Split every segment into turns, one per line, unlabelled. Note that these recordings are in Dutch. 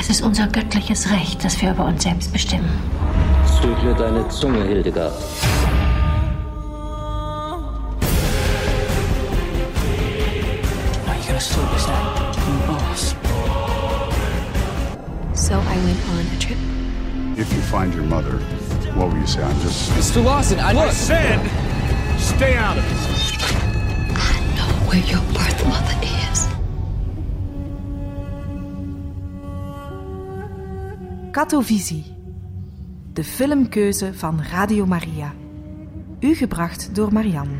Es ist unser göttliches Recht, dass wir über uns selbst bestimmen.
Zügle deine Zunge, Hildegard.
Are you gonna sort this out? I'm the boss.
So I went on a trip.
If you find your mother, what will you say? I'm just...
Mr. Lawson, I said, stay out of it.
I know where your birth mother is.
Katovisie. De filmkeuze van Radio Maria. U gebracht door Marianne.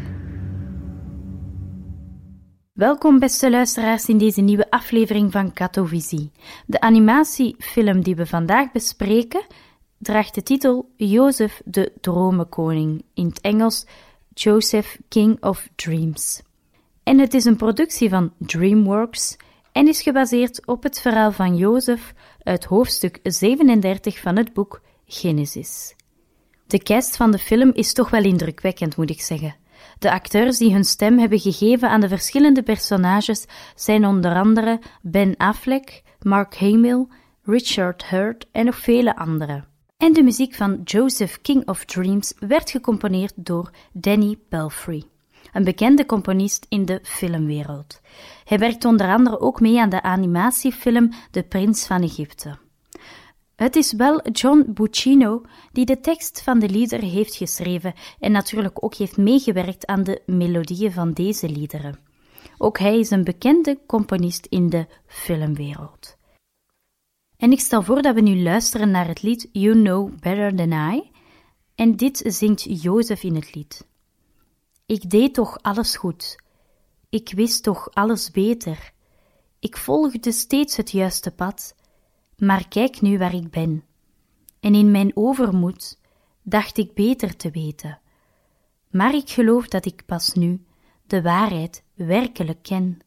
Welkom beste luisteraars in deze nieuwe aflevering van Katovisie. De animatiefilm die we vandaag bespreken draagt de titel Jozef de Dromenkoning, in het Engels Joseph King of Dreams. En het is een productie van DreamWorks en is gebaseerd op het verhaal van Jozef uit hoofdstuk 37 van het boek Genesis. De cast van de film is toch wel indrukwekkend, moet ik zeggen. De acteurs die hun stem hebben gegeven aan de verschillende personages zijn onder andere Ben Affleck, Mark Hamill, Richard Hurt en nog vele anderen. En de muziek van Joseph King of Dreams werd gecomponeerd door Danny Pelfrey, een bekende componist in de filmwereld. Hij werkt onder andere ook mee aan de animatiefilm De Prins van Egypte. Het is wel John Buccino die de tekst van de liederen heeft geschreven en natuurlijk ook heeft meegewerkt aan de melodieën van deze liederen. Ook hij is een bekende componist in de filmwereld. En ik stel voor dat we nu luisteren naar het lied You Know Better Than I, en dit zingt Jozef in het lied. Ik deed toch alles goed. Ik wist toch alles beter. Ik volgde steeds het juiste pad. Maar kijk nu waar ik ben. En in mijn overmoed dacht ik beter te weten. Maar ik geloof dat ik pas nu de waarheid werkelijk ken.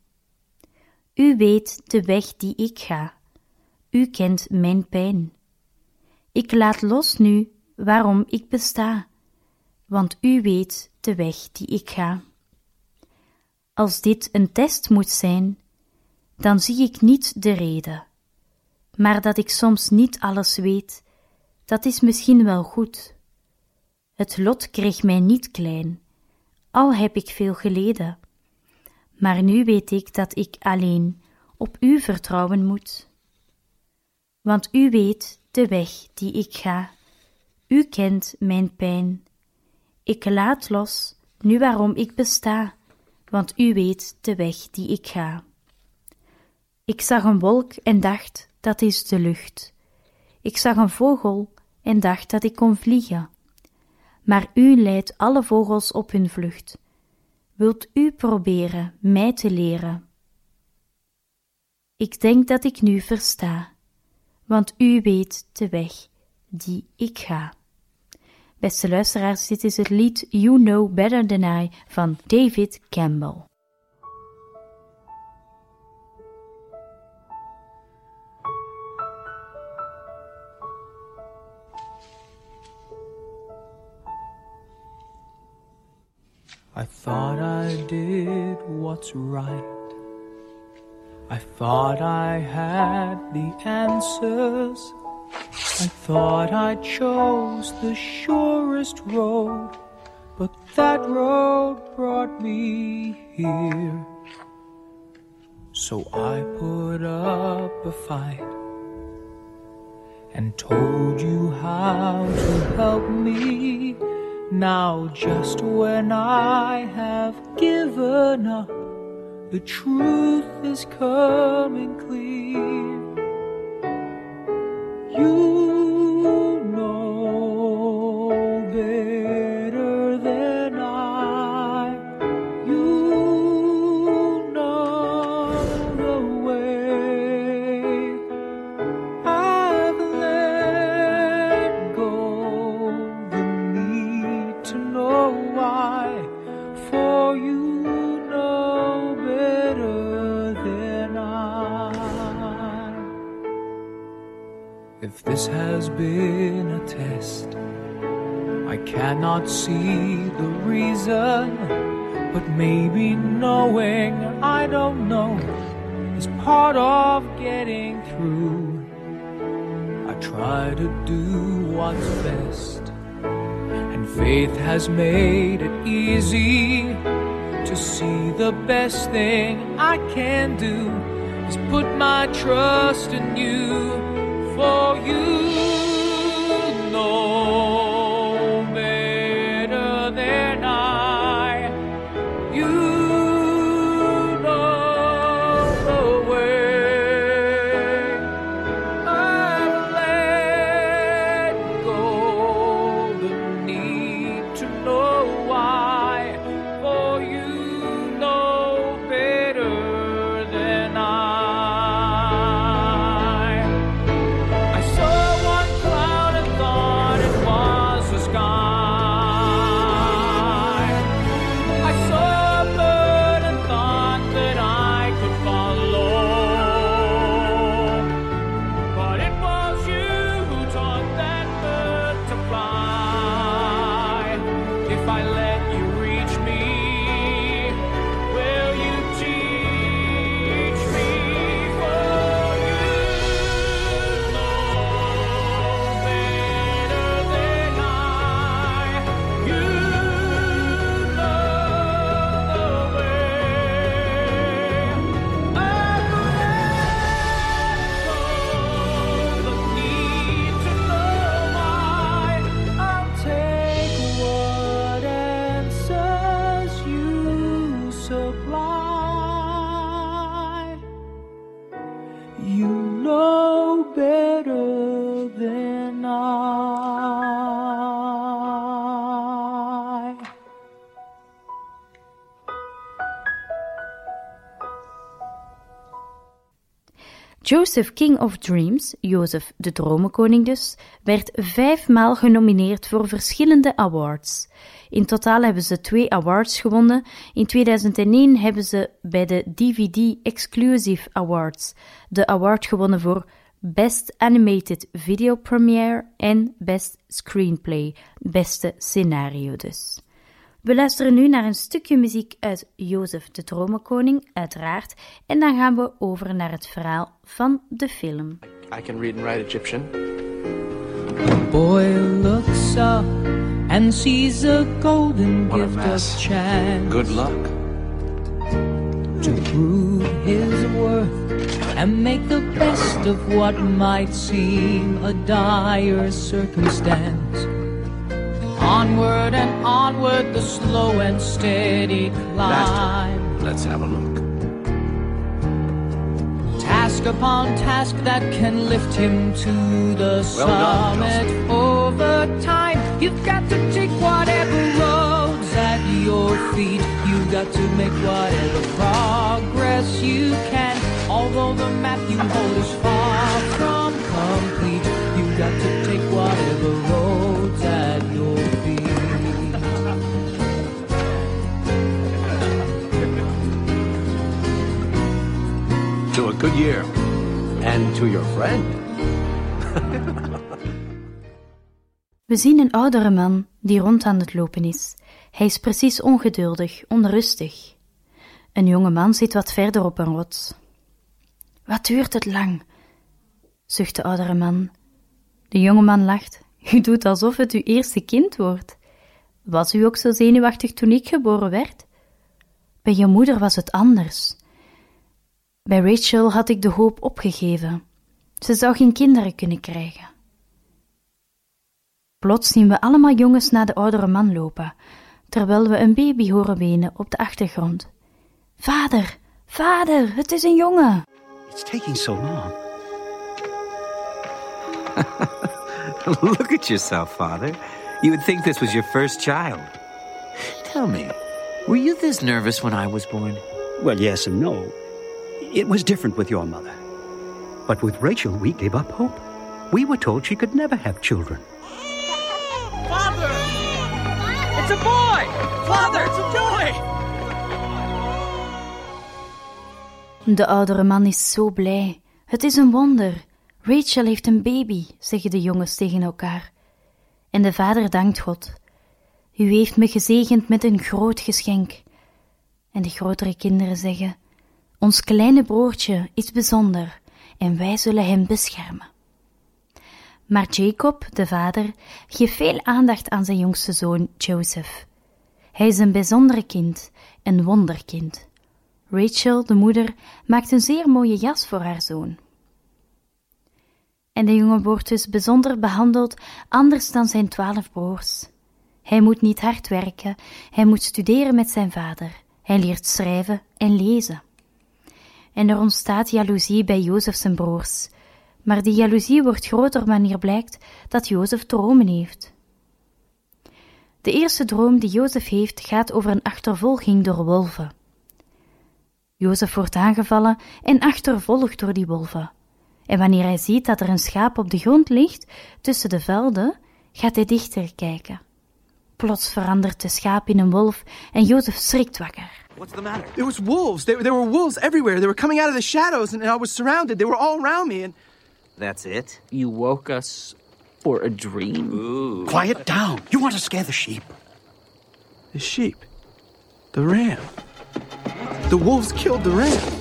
U weet de weg die ik ga. U kent mijn pijn. Ik laat los nu waarom ik besta, want u weet de weg die ik ga. Als dit een test moet zijn, dan zie ik niet de reden. Maar dat ik soms niet alles weet, dat is misschien wel goed. Het lot kreeg mij niet klein, al heb ik veel geleden. Maar nu weet ik dat ik alleen op u vertrouwen moet. Want u weet de weg die ik ga, u kent mijn pijn. Ik laat los nu waarom ik besta, want u weet de weg die ik ga. Ik zag een wolk en dacht, dat is de lucht. Ik zag een vogel en dacht dat ik kon vliegen. Maar u leidt alle vogels op hun vlucht. Wilt u proberen mij te leren? Ik denk dat ik nu versta, want u weet de weg die ik ga. Beste luisteraars, dit is het lied You Know Better Than I van David Campbell.
I thought I did what's right. I thought I had the answers. I thought I chose the surest road, but that road brought me here. So I put up a fight and told you how to help me. Now just when I have given up, the truth is coming clear. You know better than I. You know the way. I've let go the need to know why, for you know better than I. If this has been a test, I cannot see the reason, but maybe knowing I don't know is part of getting through. try to do what's best. And faith has made it easy to see the best thing I can do is put my trust in you, for you know better than I. You know the way. I've let go the need to know why, for you know better than I. I saw one cloud and thought it was the sky. I saw a bird and thought that I could follow. But it was you who taught that bird to fly. If I let you reach me, will you teach me? For you know better than I. You know the way. I've let go the need to know why. I'll take what answers you supply. You know better than I.
Joseph King of Dreams, Jozef de Dromenkoning dus, werd 5 maal genomineerd voor verschillende awards. In totaal hebben ze 2 awards gewonnen. In 2001 hebben ze bij de DVD Exclusive Awards de award gewonnen voor Best Animated Video Premiere en Best Screenplay, beste scenario dus. We luisteren nu naar een stukje muziek uit Jozef de Dromenkoning, uiteraard, en dan gaan we over naar het verhaal van de film.
I can read and write Egyptian.
The boy looks up and sees a golden
What a
gift
mess.
of chance
Good luck.
to prove his worth and make the best of what might seem a dire circumstance. Onward and onward, the slow and steady climb.
Master, let's have a look.
Task upon task that can lift him to the
Well done,
summit.
Joseph.
Over time, you've got to take whatever roads at your feet. You've got to make whatever progress you can. Although the map you hold is far from complete, you've got to take whatever roads at your feet.
To a good year. And to your friend.
We zien een oudere man die rond aan het lopen is. Hij is precies ongeduldig, onrustig. Een jonge man zit wat verder op een rots. Wat duurt het lang? Zucht de oudere man. De jonge man lacht. U doet alsof het uw eerste kind wordt. Was u ook zo zenuwachtig toen ik geboren werd? Bij je moeder was het anders. Bij Rachel had ik de hoop opgegeven. Ze zou geen kinderen kunnen krijgen. Plots zien we allemaal jongens naar de oudere man lopen, terwijl we een baby horen wenen op de achtergrond. Vader, vader, het is een jongen!
It's taking so long. Look at yourself, Father. You would think this was your first child.
Tell me, were you this nervous when I was born?
Well, yes and no. It was different with your mother. But with Rachel, we gave up hope. We were told she could never have children.
Father! It's a boy! Father, it's a boy!
De oudere man is zo blij. Het is een wonder. Rachel heeft een baby, zeggen de jongens tegen elkaar. En de vader dankt God. U heeft me gezegend met een groot geschenk. En de grotere kinderen zeggen: ons kleine broertje is bijzonder en wij zullen hem beschermen. Maar Jacob, de vader, geeft veel aandacht aan zijn jongste zoon Joseph. Hij is een bijzondere kind, een wonderkind. Rachel, de moeder, maakt een zeer mooie jas voor haar zoon. En de jongen wordt dus bijzonder behandeld, anders dan zijn 12 broers. Hij moet niet hard werken, hij moet studeren met zijn vader. Hij leert schrijven en lezen. En er ontstaat jaloezie bij Jozef zijn broers. Maar die jaloezie wordt groter wanneer blijkt dat Jozef dromen heeft. De eerste droom die Jozef heeft gaat over een achtervolging door wolven. Jozef wordt aangevallen en achtervolgd door die wolven. En wanneer hij ziet dat er een schaap op de grond ligt tussen de velden, gaat hij dichter kijken. Plots verandert de schaap in een wolf en Jozef schrikt wakker.
What's the matter? There was wolves. There were wolves everywhere. They were coming out of the shadows and I was surrounded. They were all around me and...
That's it? You woke us for a dream?
Ooh. Quiet down. You want to scare the sheep.
The sheep? The ram? The wolves killed the ram.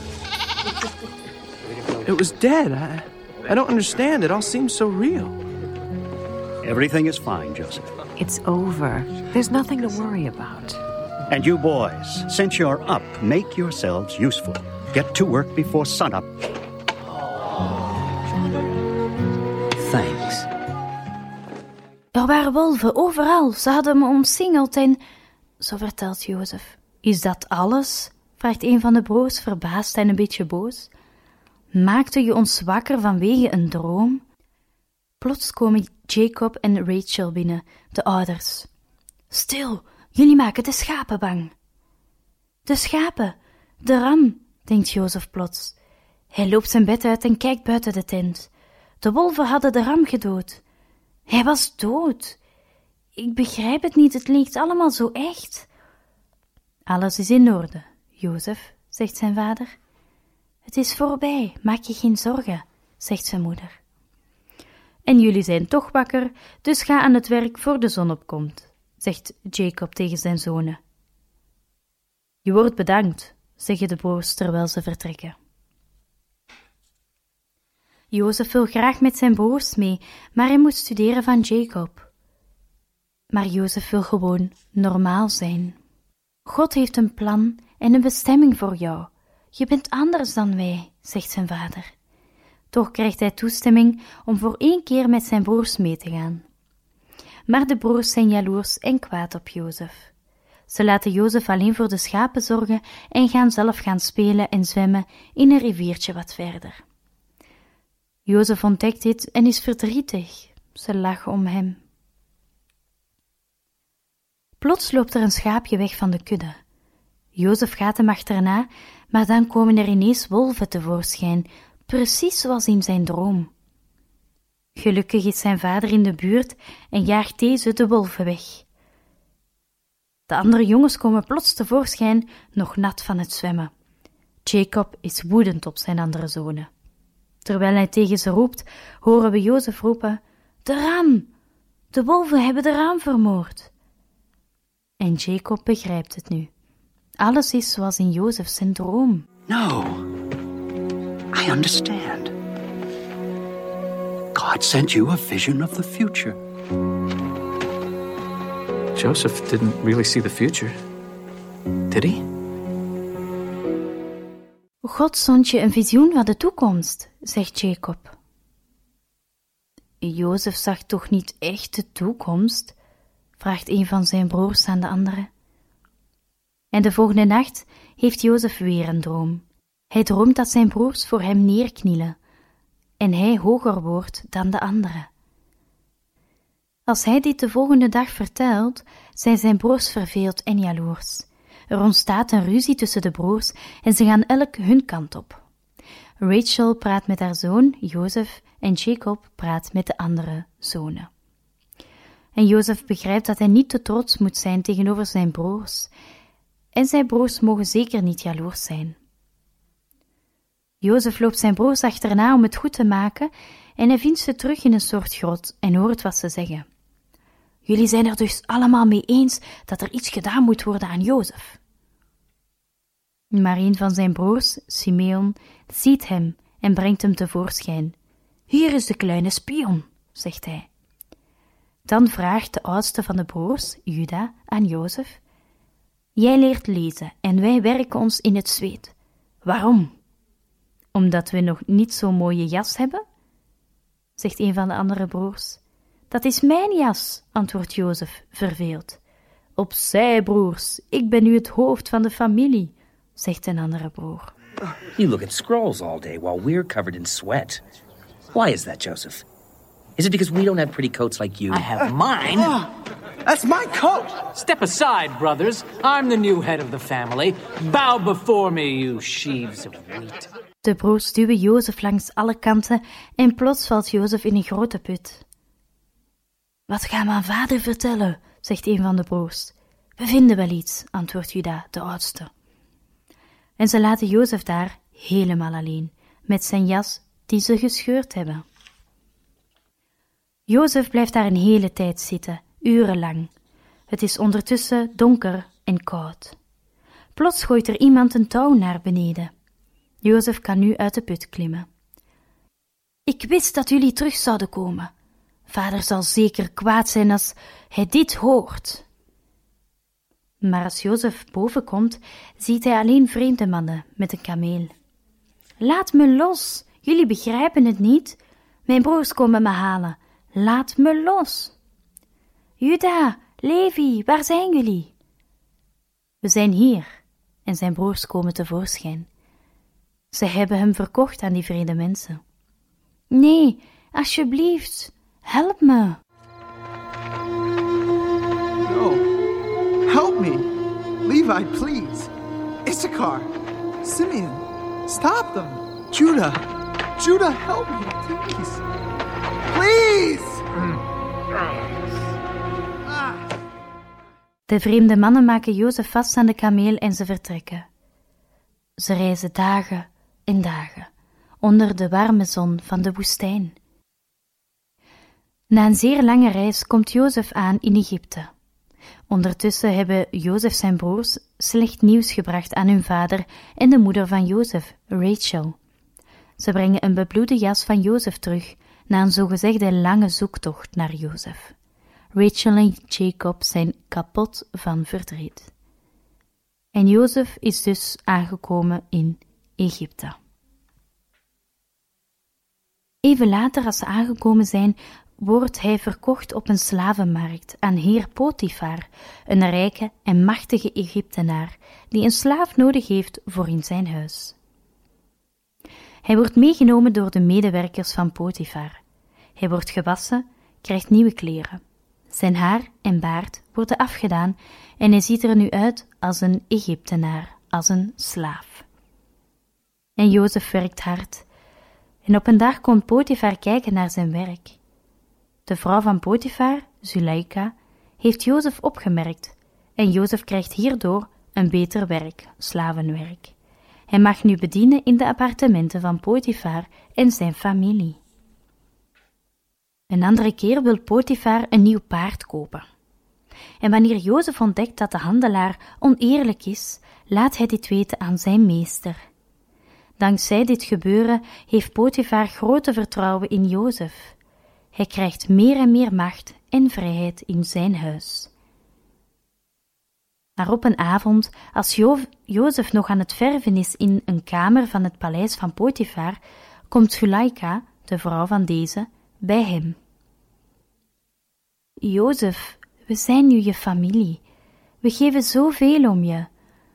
It was dead. I don't understand. It all seems so real.
Everything is fine, Joseph.
It's over. There's nothing to worry about.
And you boys, since you're up, make yourselves useful. Get to work before sunup.
Thanks.
Er waren wolven overal, ze hadden me omsingeld en... Zo vertelt Jozef. Is dat alles? Vraagt een van de broers verbaasd en een beetje boos. Maakte je ons wakker vanwege een droom? Plots komen Jacob en Rachel binnen, de ouders. Stil, jullie maken de schapen bang. De schapen, de ram, denkt Jozef plots. Hij loopt zijn bed uit en kijkt buiten de tent. De wolven hadden de ram gedood. Hij was dood. Ik begrijp het niet, het leek allemaal zo echt. Alles is in orde, Jozef, zegt zijn vader. Het is voorbij, maak je geen zorgen, zegt zijn moeder. En jullie zijn toch wakker, dus ga aan het werk voor de zon opkomt, zegt Jacob tegen zijn zonen. Je wordt bedankt, zeggen de broers terwijl ze vertrekken. Jozef wil graag met zijn broers mee, maar hij moet studeren van Jacob. Maar Jozef wil gewoon normaal zijn. God heeft een plan en een bestemming voor jou. Je bent anders dan wij, zegt zijn vader. Toch krijgt hij toestemming om voor 1 keer met zijn broers mee te gaan. Maar de broers zijn jaloers en kwaad op Jozef. Ze laten Jozef alleen voor de schapen zorgen en gaan zelf gaan spelen en zwemmen in een riviertje wat verder. Jozef ontdekt dit en is verdrietig. Ze lachen om hem. Plots loopt er een schaapje weg van de kudde. Jozef gaat hem achterna, maar dan komen er ineens wolven tevoorschijn, precies zoals in zijn droom. Gelukkig is zijn vader in de buurt en jaagt deze de wolven weg. De andere jongens komen plots tevoorschijn, nog nat van het zwemmen. Jacob is woedend op zijn andere zonen. Terwijl hij tegen ze roept, horen we Jozef roepen, de ram! De wolven hebben de ram vermoord. En Jacob begrijpt het nu. Alles is zoals in Jozef zijn droom.
No, I understand. God sent you a vision of the future.
Joseph didn't really see the future, did he?
God zond je een visioen van de toekomst, zegt Jacob. Jozef zag toch niet echt de toekomst? Vraagt een van zijn broers aan de andere. En de volgende nacht heeft Jozef weer een droom. Hij droomt dat zijn broers voor hem neerknielen en hij hoger wordt dan de anderen. Als hij dit de volgende dag vertelt, zijn zijn broers verveeld en jaloers. Er ontstaat een ruzie tussen de broers en ze gaan elk hun kant op. Rachel praat met haar zoon, Jozef, en Jacob praat met de andere zonen. En Jozef begrijpt dat hij niet te trots moet zijn tegenover zijn broers. En zijn broers mogen zeker niet jaloers zijn. Jozef loopt zijn broers achterna om het goed te maken en hij vindt ze terug in een soort grot en hoort wat ze zeggen. Jullie zijn er dus allemaal mee eens dat er iets gedaan moet worden aan Jozef. Maar een van zijn broers, Simeon, ziet hem en brengt hem tevoorschijn. Hier is de kleine spion, zegt hij. Dan vraagt de oudste van de broers, Juda, aan Jozef: jij leert lezen en wij werken ons in het zweet. Waarom? Omdat we nog niet zo'n mooie jas hebben? Zegt een van de andere broers. Dat is mijn jas, antwoordt Jozef, verveeld. Opzij, broers, ik ben nu het hoofd van de familie, zegt een andere broer.
You look at scrolls all day while we're covered in sweat. Why is that, Joseph? Is it because we don't have pretty coats like you?
I have mine. That's my coat. Step aside, brothers. I'm the new head of the family. Bow before me, you sheaves of wheat.
De broers duwen Jozef langs alle kanten en plots valt Jozef in een grote put. Wat gaan we aan vader vertellen, zegt een van de broers. We vinden wel iets, antwoordt Juda, de oudste. En ze laten Jozef daar helemaal alleen, met zijn jas die ze gescheurd hebben. Jozef blijft daar een hele tijd zitten, urenlang. Het is ondertussen donker en koud. Plots gooit er iemand een touw naar beneden. Jozef kan nu uit de put klimmen. Ik wist dat jullie terug zouden komen. Vader zal zeker kwaad zijn als hij dit hoort. Maar als Jozef boven komt, ziet hij alleen vreemde mannen met een kameel. Laat me los, jullie begrijpen het niet. Mijn broers komen me halen. Laat me los. Juda, Levi, waar zijn jullie? We zijn hier, en zijn broers komen tevoorschijn. Ze hebben hem verkocht aan die vreemde mensen. Nee, alsjeblieft, help me.
No, help me. Levi, please. Issachar, Simeon, stop them. Judah, help me, please. Please!
De vreemde mannen maken Jozef vast aan de kameel en ze vertrekken. Ze reizen dagen en dagen, onder de warme zon van de woestijn. Na een zeer lange reis komt Jozef aan in Egypte. Ondertussen hebben Jozef zijn broers slecht nieuws gebracht aan hun vader en de moeder van Jozef, Rachel. Ze brengen een bebloede jas van Jozef terug, na een zogezegde lange zoektocht naar Jozef. Rachel en Jacob zijn kapot van verdriet. En Jozef is dus aangekomen in Egypte. Even later, als ze aangekomen zijn, wordt hij verkocht op een slavenmarkt aan heer Potifar, een rijke en machtige Egyptenaar, die een slaaf nodig heeft voor in zijn huis. Hij wordt meegenomen door de medewerkers van Potifar. Hij wordt gewassen, krijgt nieuwe kleren. Zijn haar en baard worden afgedaan en hij ziet er nu uit als een Egyptenaar, als een slaaf. En Jozef werkt hard. En op een dag komt Potifar kijken naar zijn werk. De vrouw van Potifar, Zuleika, heeft Jozef opgemerkt en Jozef krijgt hierdoor een beter werk, slavenwerk. Hij mag nu bedienen in de appartementen van Potifar en zijn familie. Een andere keer wil Potifar een nieuw paard kopen. En wanneer Jozef ontdekt dat de handelaar oneerlijk is, laat hij dit weten aan zijn meester. Dankzij dit gebeuren heeft Potifar grote vertrouwen in Jozef. Hij krijgt meer en meer macht en vrijheid in zijn huis. Maar op een avond, als Jozef nog aan het verven is in een kamer van het paleis van Potifar, komt Zuleika, de vrouw van deze, bij hem. Jozef, we zijn nu je familie. We geven zoveel om je.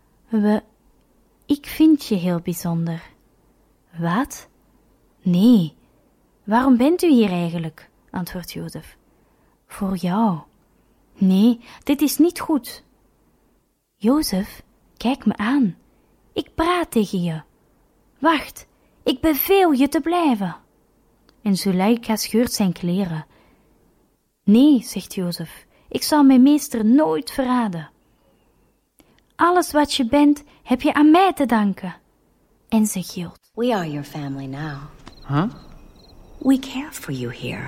Ik vind je heel bijzonder. Wat? Nee. Waarom bent u hier eigenlijk? Antwoordt Jozef. Voor jou. Nee, dit is niet goed. Jozef, kijk me aan. Ik praat tegen je. Wacht, ik beveel je te blijven. En Zuleika scheurt zijn kleren. Nee, zegt Jozef, ik zal mijn meester nooit verraden. Alles wat je bent, heb je aan mij te danken. En ze gilt.
We are your family now.
Huh?
We care for you here.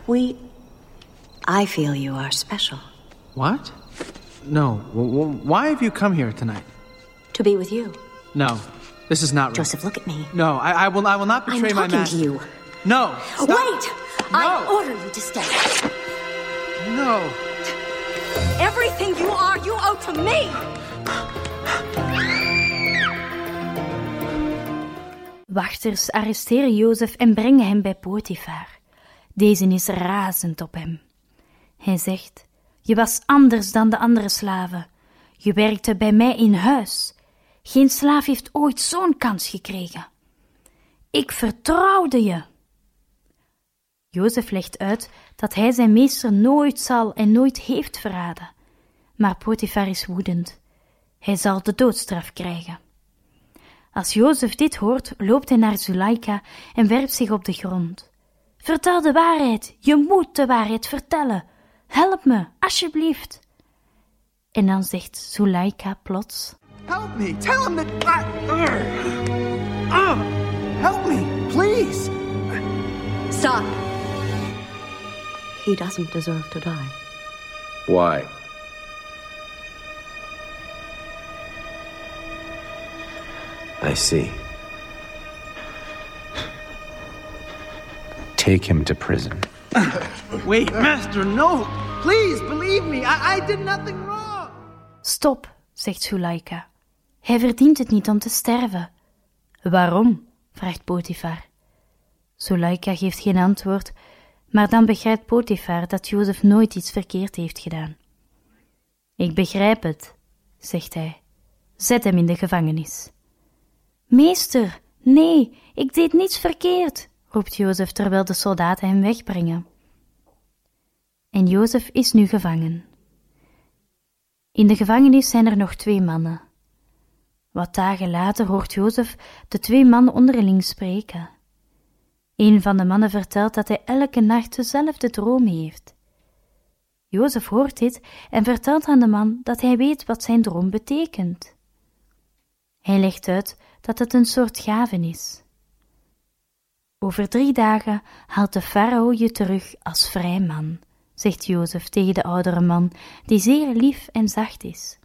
I feel you are special.
What? No. Why have you come here tonight?
To be with you.
No, this is not right.
Joseph, look at me.
No, I will not betray my master.
I'm talking to you.
No. Stop.
Wait!
I order you to stay.
No.
Everything you are, you owe to me.
Wachters arresteren Jozef en brengen hem bij Potifar. Deze is razend op hem. Hij zegt: je was anders dan de andere slaven. Je werkte bij mij in huis. Geen slaaf heeft ooit zo'n kans gekregen. Ik vertrouwde je. Jozef legt uit dat hij zijn meester nooit zal en nooit heeft verraden. Maar Potifar is woedend. Hij zal de doodstraf krijgen. Als Jozef dit hoort, loopt hij naar Zuleika en werpt zich op de grond. Vertel de waarheid, je moet de waarheid vertellen. Help me, alsjeblieft. En dan zegt Zuleika plots:
Help me, tell him that help me, please.
Stop. He doesn't deserve to die.
Why?
I see. Take him to prison.
Wait, Master, no. Please, believe me. I did nothing wrong.
Stop, zegt Zuleika. Hij verdient het niet om te sterven. Waarom? Vraagt Potifar. Zuleika geeft geen antwoord, maar dan begrijpt Potifar dat Jozef nooit iets verkeerd heeft gedaan. Ik begrijp het, zegt hij. Zet hem in de gevangenis. Meester, nee, ik deed niets verkeerd, roept Jozef terwijl de soldaten hem wegbrengen. En Jozef is nu gevangen. In de gevangenis zijn er nog 2 mannen. Wat dagen later hoort Jozef de 2 mannen onderling spreken. Een van de mannen vertelt dat hij elke nacht dezelfde droom heeft. Jozef hoort dit en vertelt aan de man dat hij weet wat zijn droom betekent. Hij legt uit dat het een soort gave is. Over 3 dagen haalt de farao je terug als vrij man, zegt Jozef tegen de oudere man, die zeer lief en zacht is.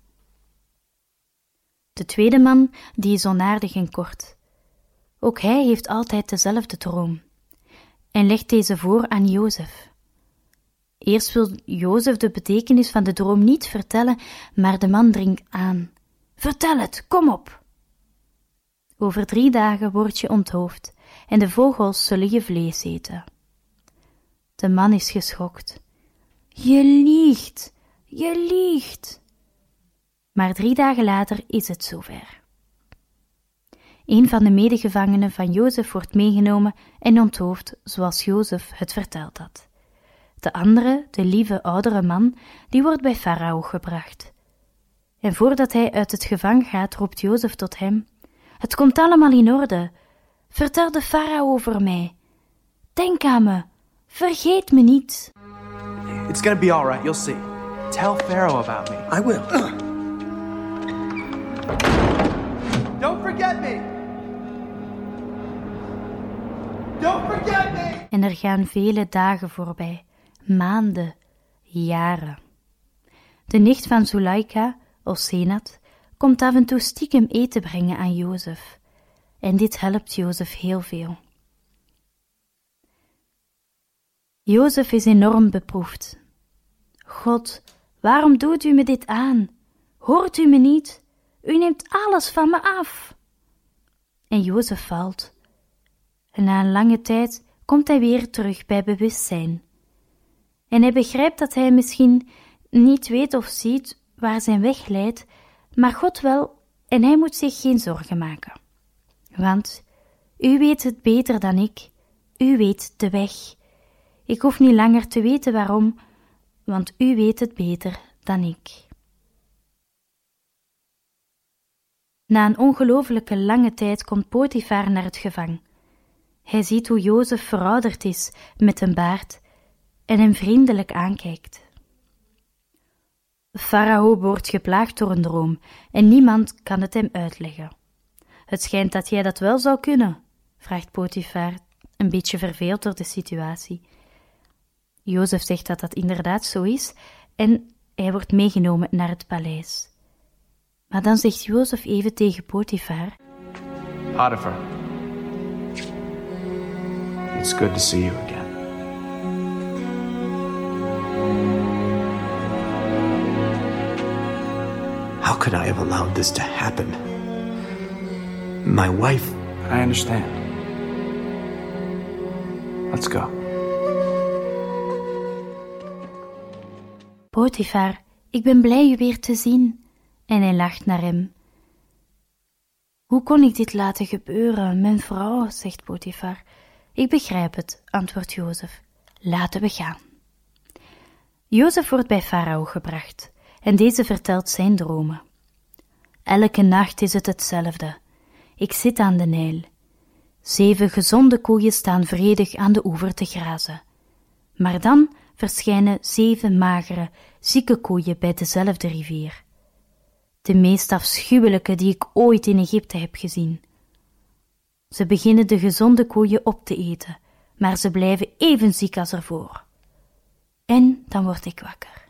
De tweede man, die is onaardig en kort. Ook hij heeft altijd dezelfde droom en legt deze voor aan Jozef. Eerst wil Jozef de betekenis van de droom niet vertellen, maar de man dringt aan. Vertel het, kom op! Over 3 dagen word je onthoofd en de vogels zullen je vlees eten. De man is geschokt. Je liegt, je liegt. Maar 3 dagen later is het zover. Een van de medegevangenen van Jozef wordt meegenomen en onthoofd zoals Jozef het verteld had. De andere, de lieve oudere man, die wordt bij Farao gebracht. En voordat hij uit het gevangen gaat, roept Jozef tot hem: het komt allemaal in orde. Vertel de farao over mij. Denk aan me. Vergeet me niet.
It's gonna be all right, you'll see. Tell Pharaoh about me.
I will.
Don't forget me. Don't forget me.
En er gaan vele dagen voorbij. Maanden, jaren. De nicht van Zuleika, Osenat, komt af en toe stiekem eten brengen aan Jozef. En dit helpt Jozef heel veel. Jozef is enorm beproefd. God, waarom doet u me dit aan? Hoort u me niet? U neemt alles van me af. En Jozef valt. En na een lange tijd komt hij weer terug bij bewustzijn. En hij begrijpt dat hij misschien niet weet of ziet waar zijn weg leidt, maar God wel, en hij moet zich geen zorgen maken. Want u weet het beter dan ik, u weet de weg. Ik hoef niet langer te weten waarom, want u weet het beter dan ik. Na een ongelooflijke lange tijd komt Potifar naar het gevang. Hij ziet hoe Jozef verouderd is met een baard en hem vriendelijk aankijkt. Farao wordt geplaagd door een droom en niemand kan het hem uitleggen. Het schijnt dat jij dat wel zou kunnen, vraagt Potifar, een beetje verveeld door de situatie. Jozef zegt dat dat inderdaad zo is en hij wordt meegenomen naar het paleis. Maar dan zegt Jozef even tegen Potifar:
Potiphar, it's good to see you again.
could I have allowed this to happen? My wife...
I understand. Let's go.
Potifar, ik ben blij u weer te zien. En hij lacht naar hem. Hoe kon ik dit laten gebeuren, mijn vrouw, zegt Potifar. Ik begrijp het, antwoordt Jozef. Laten we gaan. Jozef wordt bij Farao gebracht en deze vertelt zijn dromen. Elke nacht is het hetzelfde. Ik zit aan de Nijl. 7 gezonde koeien staan vredig aan de oever te grazen. Maar dan verschijnen 7 magere, zieke koeien bij dezelfde rivier. De meest afschuwelijke die ik ooit in Egypte heb gezien. Ze beginnen de gezonde koeien op te eten, maar ze blijven even ziek als ervoor. En dan word ik wakker.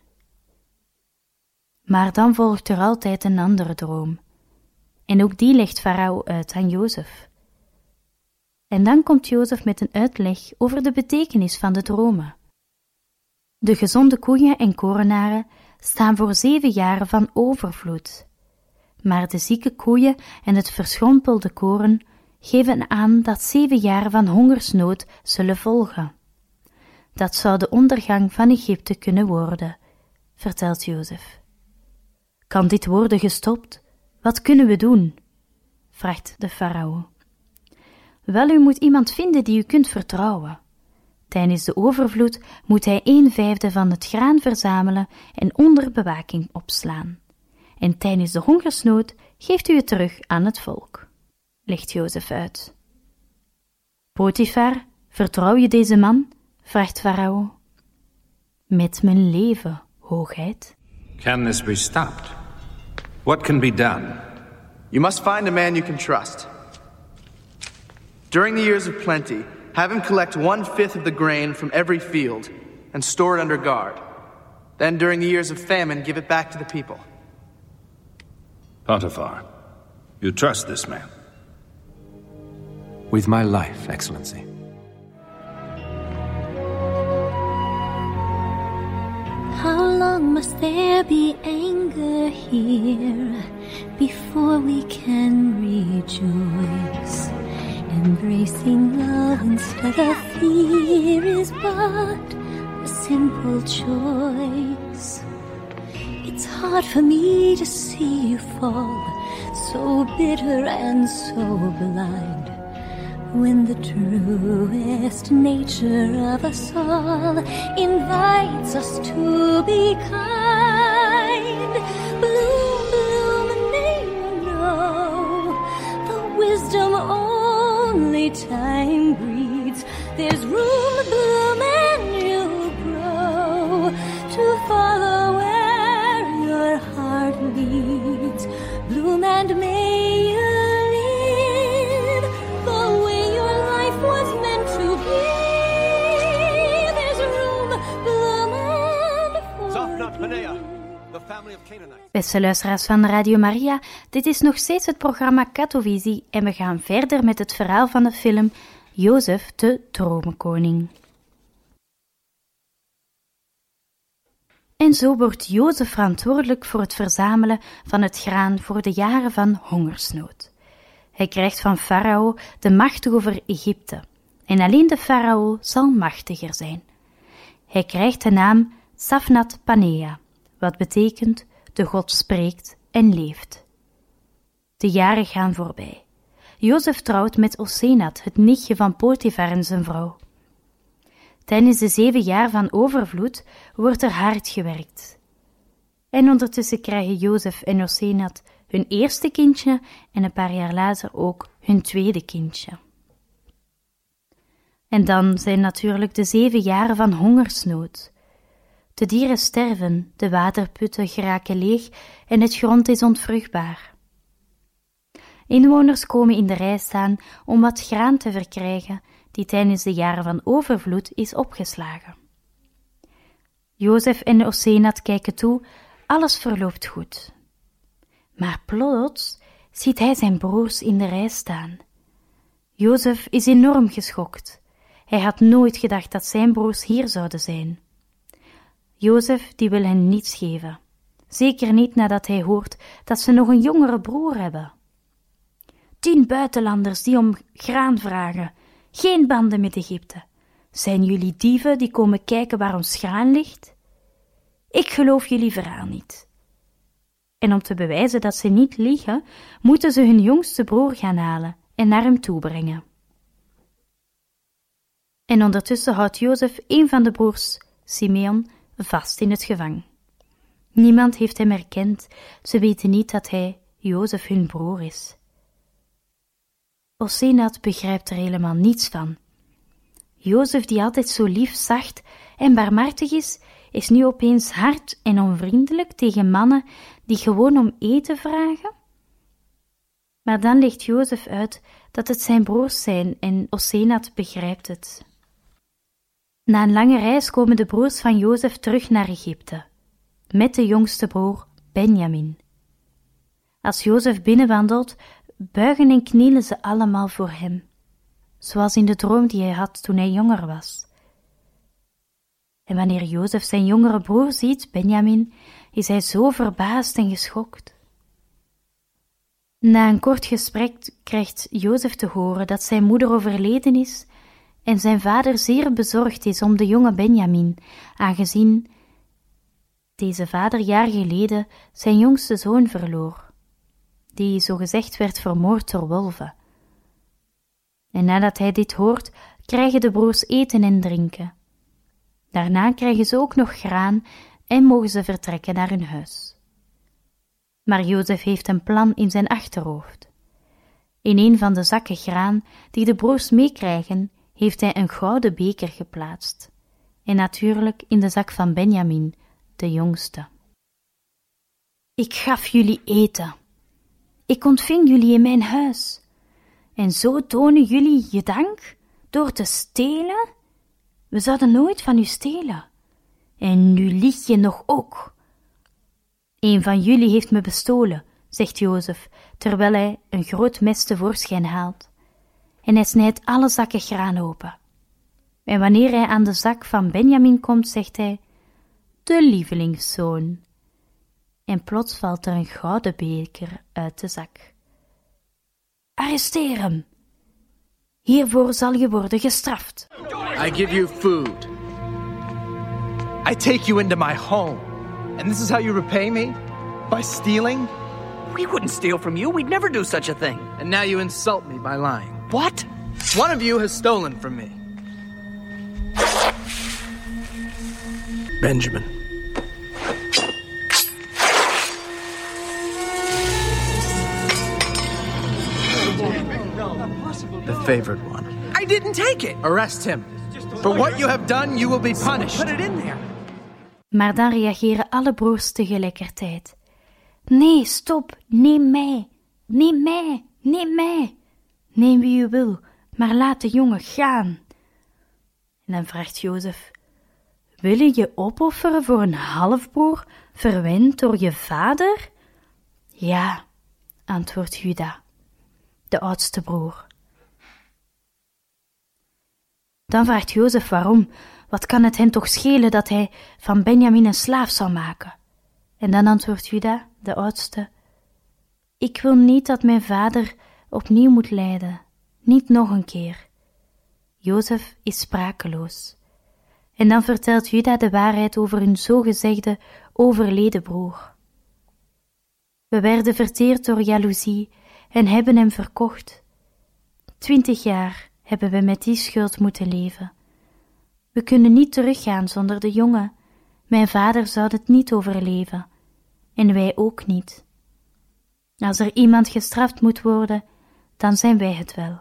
Maar dan volgt er altijd een andere droom. En ook die legt Farao uit aan Jozef. En dan komt Jozef met een uitleg over de betekenis van de dromen. De gezonde koeien en korenaren staan voor 7 jaren van overvloed. Maar de zieke koeien en het verschrompelde koren geven aan dat 7 jaren van hongersnood zullen volgen. Dat zou de ondergang van Egypte kunnen worden, vertelt Jozef. Kan dit worden gestopt? Wat kunnen we doen? Vraagt de farao. Wel, u moet iemand vinden die u kunt vertrouwen. Tijdens de overvloed moet hij 1/5 van het graan verzamelen en onder bewaking opslaan. En tijdens de hongersnood geeft u het terug aan het volk, legt Jozef uit. Potifar, vertrouw je deze man? Vraagt Farao. Met mijn leven, hoogheid.
Can this be stopped? What can be done?
You must find a man you can trust. During the years of plenty, have him collect 1/5 of the grain from every field and store it under guard. Then during the years of famine, give it back to the people.
Potiphar, you trust this man?
With my life, Excellency.
How long must there be anger here before we can rejoice? Embracing love instead of fear is but a simple choice. It's hard for me to see you fall, so bitter and so blind, when the truest nature of us all invites us to be kind. Bloom, bloom, and may you know the wisdom only time breeds. There's room to bloom and you'll grow to follow where your heart leads. Bloom and may you live the way your life was meant to be. There's room, bloom and
Beste luisteraars van Radio Maria, dit is nog steeds het programma Katovisie en we gaan verder met het verhaal van de film Jozef de Dromenkoning. En zo wordt Jozef verantwoordelijk voor het verzamelen van het graan voor de jaren van hongersnood. Hij krijgt van Farao de macht over Egypte en alleen de farao zal machtiger zijn. Hij krijgt de naam Safnat Panea, wat betekent de God spreekt en leeft. De jaren gaan voorbij. Jozef trouwt met Osenat, het nichtje van Potifar en zijn vrouw. Tijdens de 7 jaar van overvloed wordt er hard gewerkt. En ondertussen krijgen Jozef en Osenat hun eerste kindje en een paar jaar later ook hun tweede kindje. En dan zijn natuurlijk de 7 jaren van hongersnood. De dieren sterven, de waterputten geraken leeg en het grond is onvruchtbaar. Inwoners komen in de rij staan om wat graan te verkrijgen die tijdens de jaren van overvloed is opgeslagen. Jozef en Osenat kijken toe, alles verloopt goed. Maar plots ziet hij zijn broers in de rij staan. Jozef is enorm geschokt. Hij had nooit gedacht dat zijn broers hier zouden zijn. Jozef die wil hen niets geven. Zeker niet nadat hij hoort dat ze nog een jongere broer hebben. 10 buitenlanders die om graan vragen. Geen banden met Egypte. Zijn jullie dieven die komen kijken waar ons graan ligt? Ik geloof jullie verhaal niet. En om te bewijzen dat ze niet liegen, moeten ze hun jongste broer gaan halen en naar hem toe brengen. En ondertussen houdt Jozef een van de broers, Simeon, vast in het gevang. Niemand heeft hem herkend, ze weten niet dat hij, Jozef, hun broer is. Osenat begrijpt er helemaal niets van. Jozef, die altijd zo lief, zacht en barmhartig is nu opeens hard en onvriendelijk tegen mannen die gewoon om eten vragen? Maar dan legt Jozef uit dat het zijn broers zijn en Osenat begrijpt het. Na een lange reis komen de broers van Jozef terug naar Egypte, met de jongste broer Benjamin. Als Jozef binnenwandelt, buigen en knielen ze allemaal voor hem, zoals in de droom die hij had toen hij jonger was. En wanneer Jozef zijn jongere broer ziet, Benjamin, is hij zo verbaasd en geschokt. Na een kort gesprek krijgt Jozef te horen dat zijn moeder overleden is en zijn vader zeer bezorgd is om de jonge Benjamin, aangezien deze vader jaar geleden zijn jongste zoon verloor, die zogezegd werd vermoord door wolven. En nadat hij dit hoort, krijgen de broers eten en drinken. Daarna krijgen ze ook nog graan en mogen ze vertrekken naar hun huis. Maar Jozef heeft een plan in zijn achterhoofd. In een van de zakken graan die de broers meekrijgen, heeft hij een gouden beker geplaatst. En natuurlijk in de zak van Benjamin, de jongste. Ik gaf jullie eten. Ik ontving jullie in mijn huis. En zo tonen jullie je dank door te stelen? We zouden nooit van u stelen. En nu lieg je nog ook. Een van jullie heeft me bestolen, zegt Jozef, terwijl hij een groot mes tevoorschijn haalt. En hij snijdt alle zakken graan open. En wanneer hij aan de zak van Benjamin komt, zegt hij, de lievelingszoon. En plots valt er een gouden beker uit de zak. Arresteer hem. Hiervoor zal je worden gestraft.
I give you food. I take you into my home. And this is how you repay me? By stealing?
We wouldn't steal from you. We'd never do such a thing.
And now you insult me by lying.
What?
One of you has stolen from me. Benjamin. The favored one.
I didn't take it.
Arrest him. For what you have done, you will be punished.
Put it in there.
Maar dan reageren alle broers tegelijkertijd. Nee, stop, neem mij, neem mij, neem mij. Neem wie u wil, maar laat de jongen gaan. En dan vraagt Jozef, wil je je opofferen voor een halfbroer, verwend door je vader? Ja, antwoordt Juda, de oudste broer. Dan vraagt Jozef waarom. Wat kan het hen toch schelen dat hij van Benjamin een slaaf zou maken? En dan antwoordt Juda, de oudste, ik wil niet dat mijn vader opnieuw moet lijden, niet nog een keer. Jozef is sprakeloos. En dan vertelt Juda de waarheid over hun zogezegde overleden broer. We werden verteerd door jaloezie en hebben hem verkocht. 20 jaar hebben we met die schuld moeten leven. We kunnen niet teruggaan zonder de jongen. Mijn vader zou het niet overleven. En wij ook niet. Als er iemand gestraft moet worden, dan zijn wij het wel.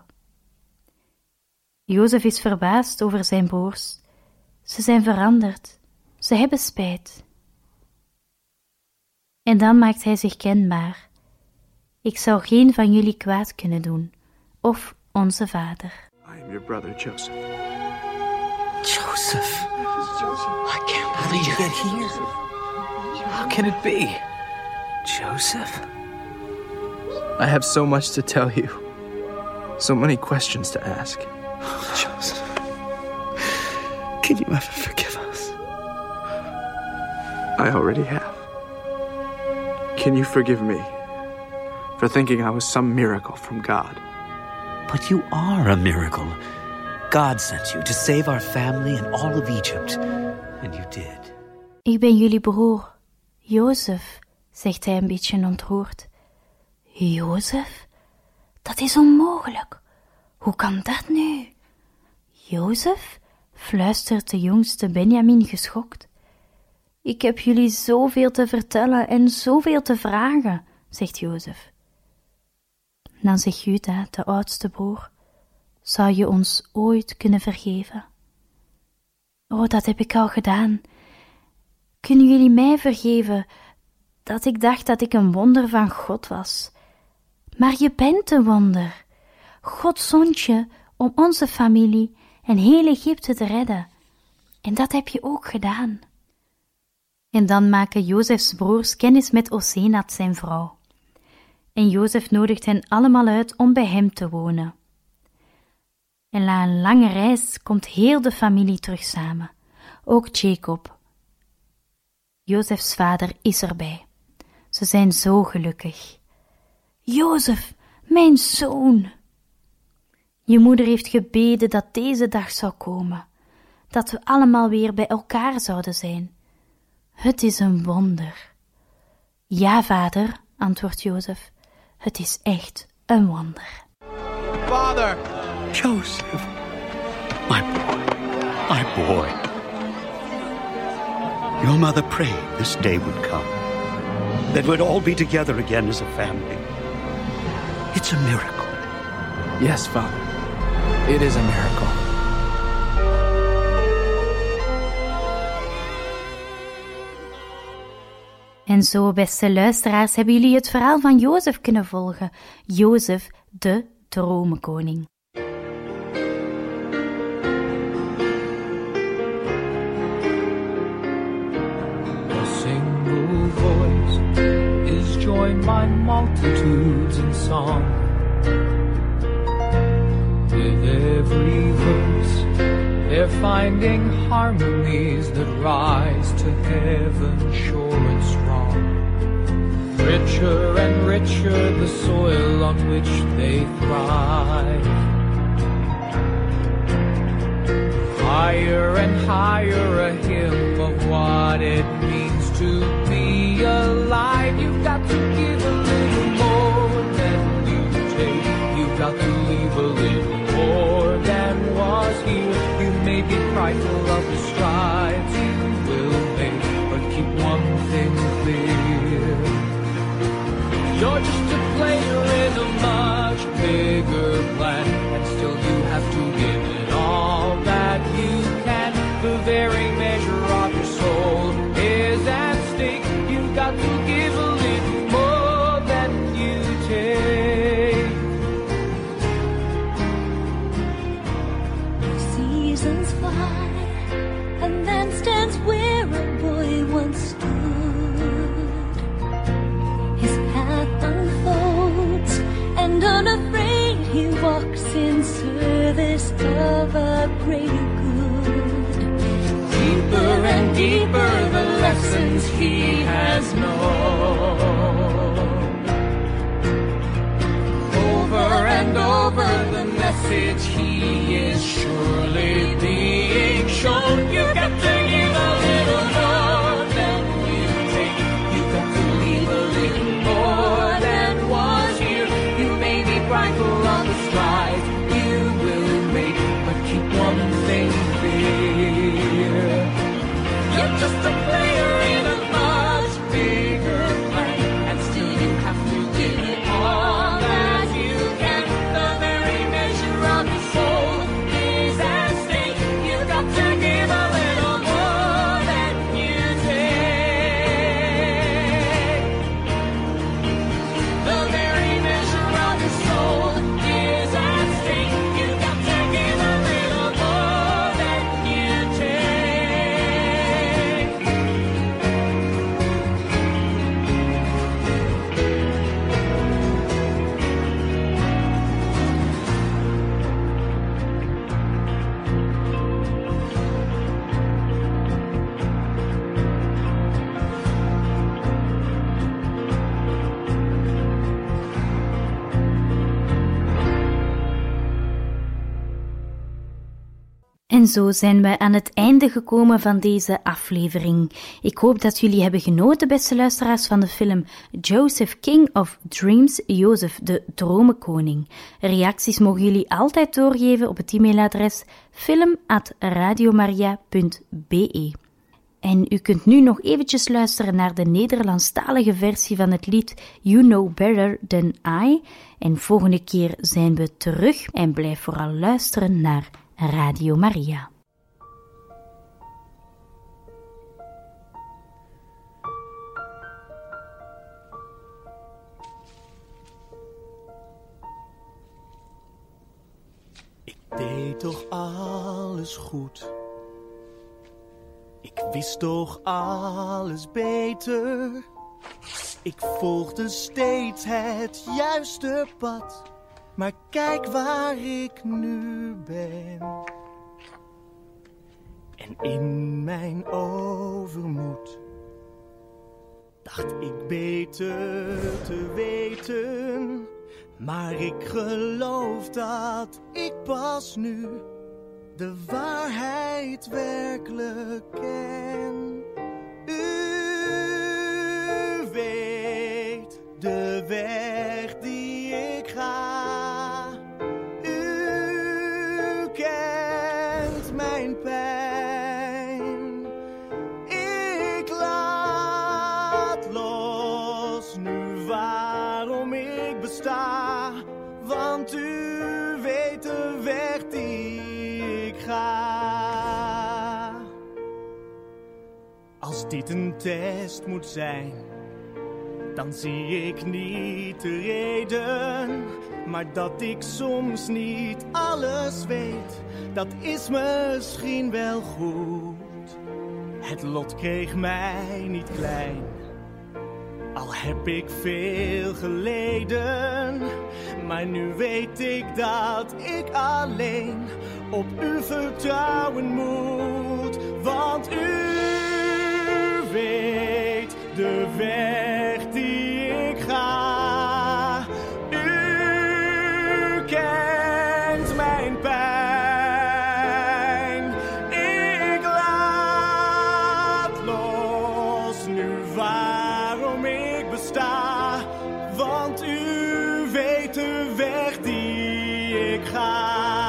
Jozef is verbaasd over zijn broers. Ze zijn veranderd. Ze hebben spijt. En dan maakt hij zich kenbaar. Ik zou geen van jullie kwaad kunnen doen, of onze vader.
I am your brother, Joseph.
Joseph. I can't believe you get here. How can it be? Joseph?
I have so much to tell you. So many questions to ask.
Joseph, can you ever forgive us? I already have.
Can you forgive me for thinking I was some miracle from God?
But you are a miracle. God sent you to save our family and all of Egypt. And you did.
Ik ben jullie broer, Jozef, zegt hij een beetje ontroerd. Jozef? Dat is onmogelijk. Hoe kan dat nu? Jozef? Fluistert de jongste Benjamin geschokt. Ik heb jullie zoveel te vertellen en zoveel te vragen, zegt Jozef. Dan zegt Juda, de oudste broer, zou je ons ooit kunnen vergeven? Oh, dat heb ik al gedaan. Kunnen jullie mij vergeven dat ik dacht dat ik een wonder van God was? Maar je bent een wonder. God zond je om onze familie en heel Egypte te redden. En dat heb je ook gedaan. En dan maken Jozefs broers kennis met Osenat, zijn vrouw. En Jozef nodigt hen allemaal uit om bij hem te wonen. En na een lange reis komt heel de familie terug samen. Ook Jacob. Jozefs vader is erbij. Ze zijn zo gelukkig. Jozef, mijn zoon! Je moeder heeft gebeden dat deze dag zou komen, dat we allemaal weer bij elkaar zouden zijn. Het is een wonder. Ja, vader, antwoordt Jozef, het is echt een wonder.
Father!
Joseph, my boy. Your mother prayed this day would come, that we'd all be together again as a family. It's a miracle.
Yes, Father. It is a miracle.
En zo, beste luisteraars, hebben jullie het verhaal van Jozef kunnen volgen. Jozef, de dromenkoning.
A single voice is joined by multitudes in song. With every verse, they're finding harmonies that rise to heaven, sure and strong. Richer and richer the soil on which they thrive. Higher and higher a hymn of what it means to be alive. You've got to give a little more than you take. You've got to leave a little more than was here. You may be prideful of the strides you will make, but keep one thing clear. You're just a player in a much bigger plan, and still you have to give it all that you can. The very measure of your soul is at stake. You've got to give a little more than you take.
Seasons fly, and then stands where a boy once stood. His path unfolds, and unafraid he walks in service of a greater good.
Deeper and deeper the lessons he has known. Over and over the message he is surely being shown. You've got to give a little more than you take. You've got to leave a little more than was here. You may be prideful on the strides you will make, but keep one thing clear. You're just a player in a much bigger plan, and still you have to give it all that you can. The very measure of your soul is at stake.
En zo zijn we aan het einde gekomen van deze aflevering. Ik hoop dat jullie hebben genoten, beste luisteraars, van de film Joseph King of Dreams, Jozef de Dromenkoning. Reacties mogen jullie altijd doorgeven op het e-mailadres film@radiomaria.be. En u kunt nu nog eventjes luisteren naar de Nederlandstalige versie van het lied You Know Better Than I. En volgende keer zijn we terug en blijf vooral luisteren naar Radio Maria.
Ik deed toch alles goed. Ik wist toch alles beter. Ik volgde steeds het juiste pad. Maar kijk waar ik nu ben. En in mijn overmoed dacht ik beter te weten. Maar ik geloof dat ik pas nu de waarheid werkelijk ken. U weet de weg die ik ga. U kent mijn pijn. Ik laat los nu waarom ik besta. Want u weet de weg die ik ga. Als dit een test moet zijn, dan zie ik niet de reden. Maar dat ik soms niet alles weet, dat is misschien wel goed. Het lot kreeg mij niet klein, al heb ik veel geleden. Maar nu weet ik dat ik alleen op u vertrouwen moet. Want u weet de weg die ik ga. U kent mijn pijn. Ik laat los nu waarom ik besta. Want u weet de weg die ik ga.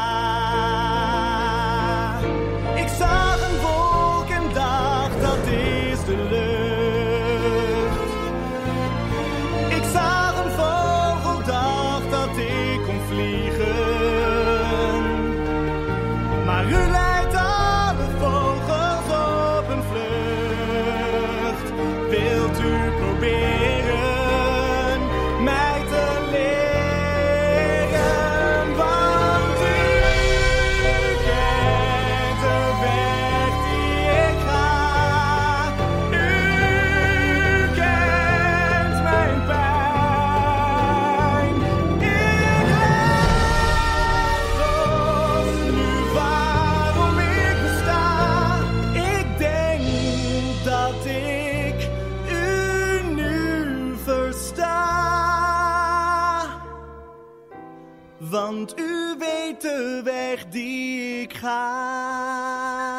Ik zag een wolk en dacht dat is de lucht. Ik zag een vogel, dacht dat ik kon vliegen. Maar u leidt alle vogels op een vlucht. Wilt u proberen mij te leren? Want u kent de weg die ik ga. U kent mijn pijn. Ik laat los nu waarom ik besta. Ik denk dat ik u nu versta. Want u weet de weg die ik ga.